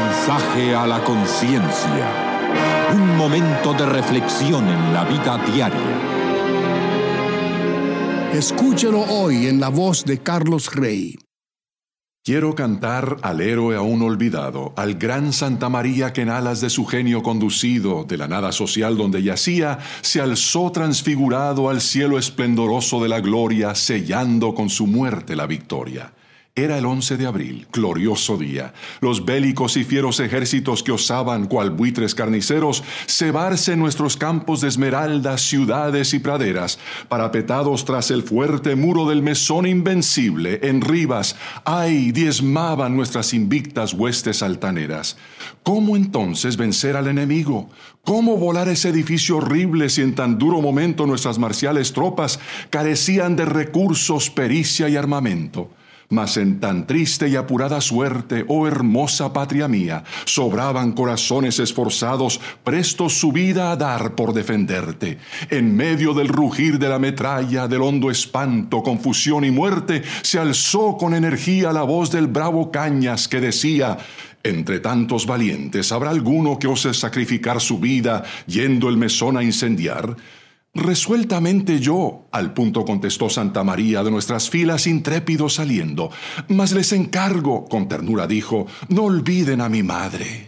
Mensaje a la conciencia. Un momento de reflexión en la vida diaria. Escúchelo hoy en la voz de Carlos Rey. Quiero cantar al héroe aún olvidado, al gran Santa María que en alas de su genio conducido, de la nada social donde yacía, se alzó transfigurado al cielo esplendoroso de la gloria, sellando con su muerte la victoria. Era el 11 de abril, glorioso día. Los bélicos y fieros ejércitos que osaban, cual buitres carniceros, cebarse en nuestros campos de esmeraldas, ciudades y praderas, parapetados tras el fuerte muro del mesón invencible, en Rivas, ¡ay!, diezmaban nuestras invictas huestes altaneras. ¿Cómo entonces vencer al enemigo? ¿Cómo volar ese edificio horrible si en tan duro momento nuestras marciales tropas carecían de recursos, pericia y armamento? Mas en tan triste y apurada suerte, oh hermosa patria mía, sobraban corazones esforzados, prestos su vida a dar por defenderte. En medio del rugir de la metralla, del hondo espanto, confusión y muerte, se alzó con energía la voz del bravo Cañas que decía: entre tantos valientes, ¿habrá alguno que ose sacrificar su vida yendo el mesón a incendiar? Resueltamente yo, al punto contestó Santa María de nuestras filas intrépido saliendo, mas les encargo, con ternura dijo, no olviden a mi madre.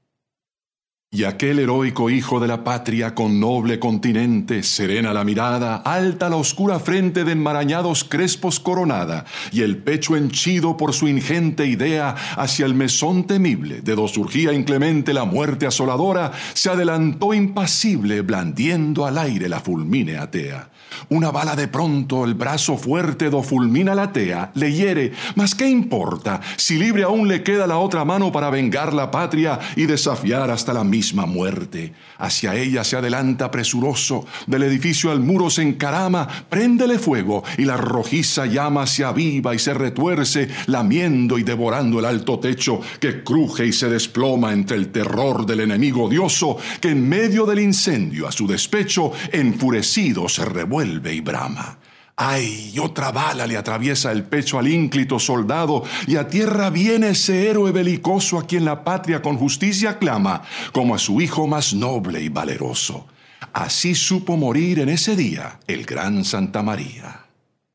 Y aquel heroico hijo de la patria con noble continente, serena la mirada, alta la oscura frente de enmarañados crespos coronada, y el pecho henchido por su ingente idea hacia el mesón temible, de do surgía inclemente la muerte asoladora, se adelantó impasible, blandiendo al aire la fulmínea tea. Una bala de pronto, el brazo fuerte do fulmina la tea, le hiere, mas ¿qué importa? Si libre aún le queda la otra mano para vengar la patria y desafiar hasta la misma muerte. Hacia ella se adelanta presuroso, del edificio al muro se encarama, préndele fuego, y la rojiza llama se aviva y se retuerce, lamiendo y devorando el alto techo, que cruje y se desploma entre el terror del enemigo odioso, que en medio del incendio a su despecho, enfurecido se revuelve y brama. ¡Ay! Otra bala le atraviesa el pecho al ínclito soldado, y a tierra viene ese héroe belicoso a quien la patria con justicia clama, como a su hijo más noble y valeroso. Así supo morir en ese día el gran Santa María.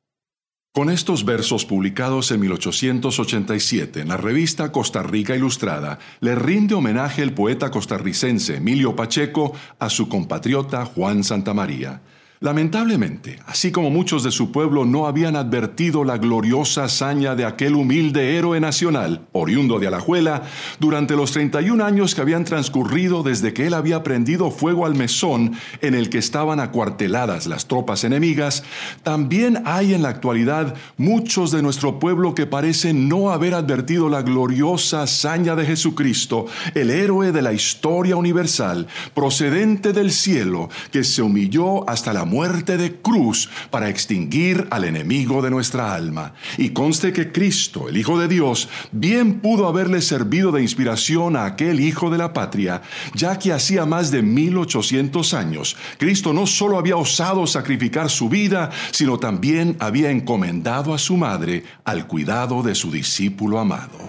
Con estos versos publicados en 1887 en la revista Costa Rica Ilustrada, le rinde homenaje el poeta costarricense Emilio Pacheco a su compatriota Juan Santamaría. Lamentablemente, así como muchos de su pueblo no habían advertido la gloriosa hazaña de aquel humilde héroe nacional, oriundo de Alajuela, durante los 31 años que habían transcurrido desde que él había prendido fuego al mesón en el que estaban acuarteladas las tropas enemigas, también hay en la actualidad muchos de nuestro pueblo que parecen no haber advertido la gloriosa hazaña de Jesucristo, el héroe de la historia universal, procedente del cielo, que se humilló hasta la muerte de cruz para extinguir al enemigo de nuestra alma. Y conste que Cristo, el Hijo de Dios, bien pudo haberle servido de inspiración a aquel hijo de la patria, ya que hacía más de 1800 años, Cristo no solo había osado sacrificar su vida, sino también había encomendado a su madre al cuidado de su discípulo amado.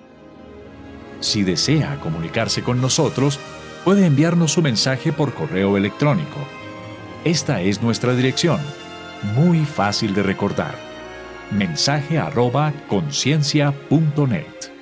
Si desea comunicarse con nosotros, puede enviarnos su mensaje por correo electrónico. Esta es nuestra dirección, muy fácil de recordar: mensaje@conciencia.net.